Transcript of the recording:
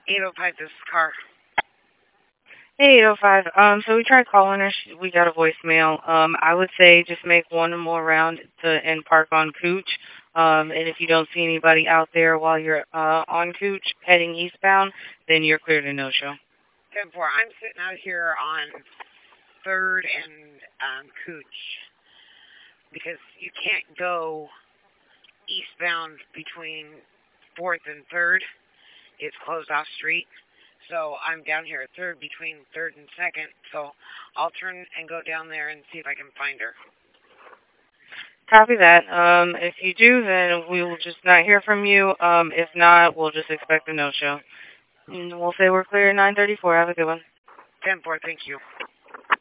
805, this is Car. Hey, 805. So we tried calling her. We got a voicemail. I would say just make one more round and park on Cooch. And if you don't see anybody out there while you're on Cooch heading eastbound, then you're clear to no show. 10-4, I'm sitting out here on 3rd and Cooch because you can't go eastbound between 4th and 3rd. It's closed off street. So I'm down here at 3rd between 3rd and 2nd. So I'll turn and go down there and see if I can find her. Copy that. If you do, then we will just not hear from you. If not, we'll just expect a no show. And we'll say we're clear at 9:34. Have a good one. 10-4, thank you.